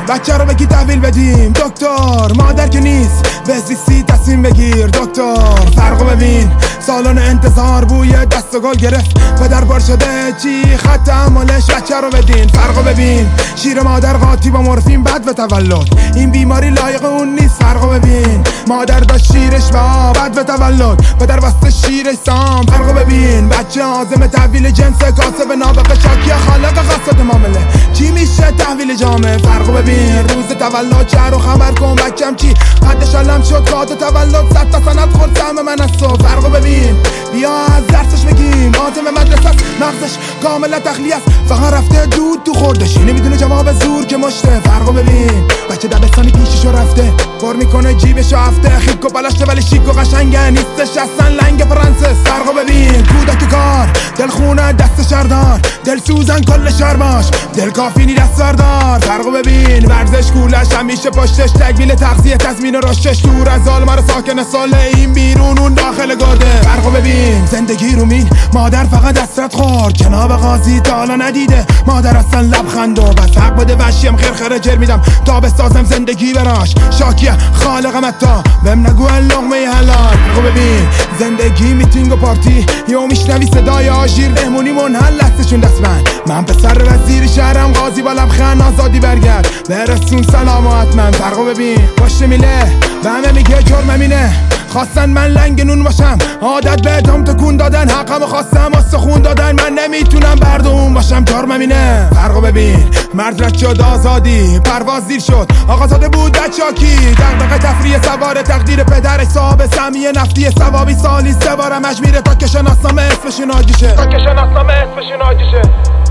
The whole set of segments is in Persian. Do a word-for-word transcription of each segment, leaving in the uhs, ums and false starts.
بچه رو بگی تحویل بدیم. دکتر مادر که نیست به زیستی تصمیم بگیر. دکتر فرقو ببین، سالن انتظار بوی دست و گل گرفت، پدر بار شده چی خط تحملش بچه رو بدین. فرقو ببین، شیر مادر قاطی با مورفین بعد به تولد، این بیماری لایق اون نیست. فرقو ببین، مادر داشت شیرش با بعد به تولد، پدر واسه شیرش سام. فرقو ببین، بچه عازم تحویل جنس، کاسب نابغه شاکی خالق قصد معامله، چی میشه تحویل جامعه. فرقو ببین، روز تولد شهر رو خبر کن بچم چی قدش علم شد، کات تولد صد تا سند خورد سهم من از تو. فرقو ببین، بیا از درسش بگیم، آتم مدرسه است مغزش کاملا تخلیه است، فقط رفته دود تو خوردش، نمیدونه جواب زور که مشته. فرقو ببین، بچه دبستانی پیششو رفته، پر میکنه جیبشو هفته، خیک و بلشته ولی شیک و قشنگه، نیستش اصلا لنگ فرانسس. فرقو ببین، کودک کار دلخونه دست شردار، دل سوزن کل شرماش، دل کافینی دستاردار. فرقو ببین، ورزش کولش همیشه پشتش، تکمیل تغذیه تضمین رشدش، دور از ظالم رو ساکن ساله، این بیرون اون داخل گرده. فرقو ببین، زندگی رو مین مادر فقط دستت خورد، جناب قاضی تا حالا ندیده مادر اصلا لبخند و بس حق بده وشیم خیر خیره جر میدم تا بسازم زندگی براش، شاکیه خالقم اتا بهم نگو لقمه حلال. فرقو ببین، زندگی میتینگ و پارتی، یو میشنوی صدای آژیر مهمونی منحل دستشون دستمند، من پسر وزیر شهرم قاضی با لبخند آزادی برگرد برسون سلام و حتما. فرقو ببین، باشه میله به همه میگه جرم اینه، خواستن من لنگ نون باشم، عادت به ادام تکون دادن، حقم خواستم واسه خون دادن، من نمیتونم بردون باشم جرمم اینه. فرقو ببین، مرد رد شد آزادی، پرواز دیر شد آقازاده بود دچاکی، دغدغه تفریح سوار تقدیر پدرش صاحب سهمیه نفتی، ثوابی سالی سه بارم اجمیره تا که شناسنامه اسمشون آجیشه، تا که شناسنامه اسمشون آجیشه.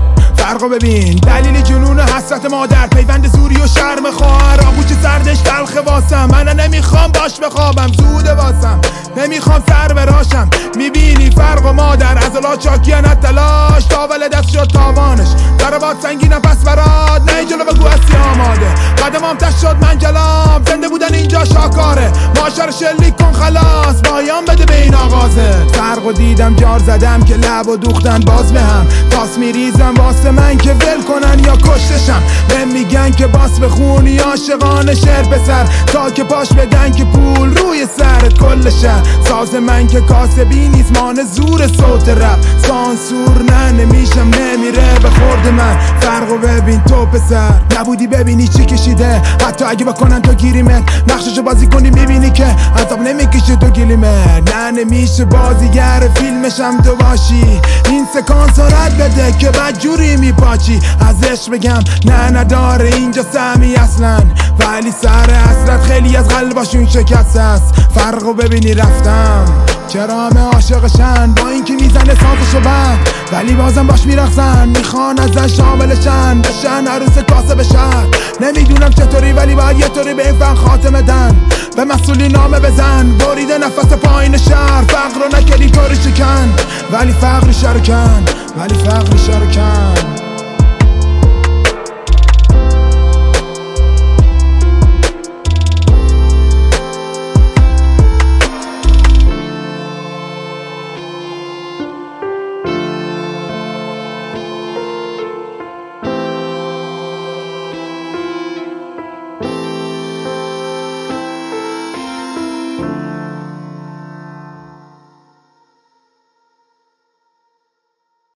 فرقو ببین، دلیل جنون حسرت مادر، پیوند زوری و شرم خواهر، آغوش سردش تلخ واسم، من نمیخوام باش بخوابم زوده واسم، نمیخوام سر براشم. میبینی فرق و مادر عضلات چاکی نه تلاش، تاول دست شد تاوانش ضربات سنگین نفس براد، نه جلو بگو هستی آماده، قدمام تش شد من جلام، زنده بودن اینجا شاکاره، معاشر شلیک کن خلاص، پایان بده به این آغازه. فرق و دیدم جار زدم که لب و دوختن باز به هم، تاس میریزم واسه من که ول کنن یا کشتشم، بهم میگن که باس بخونی عاشقانه شعر پسر، تا که پاش بدن که پول روی سرت کل شهر، ساز من که کاسبی نیست مان زور صوت رپ، سانسور نه نمیشم نمیره به خورد من. فرقو ببین تو پسر، نبودی ببینی چی کشیده، حتی اگه بکنن تو گیریمت نقششو بازی کنی میبینی که عذاب نمیکشه تو گلیمت، نه نمیشه بازیگر فیلمشم تو باشی، این سکانس رد بده که بدجوری میپاچی، ازش بگم نه نداره اینجا سهمی اصلا، ولی سر حسرت خیلی از قلباشون شکست است. فرقو ببینی رفتم چرا همه عاشقشن، با اینکه میزنه سازشو بند ولی بازم باش میرقصن، میخوان ازش شاملشن بشن عروس کاسب شهر، نمیدونم چطوری ولی باید یه طوری به این فن خاتمه دن، به مسئولی نامه بزن، بریده نفس پایین شهر، فقر رو نکردی طوری شکن ولی فقر شرکن، ولی فقر شرکن.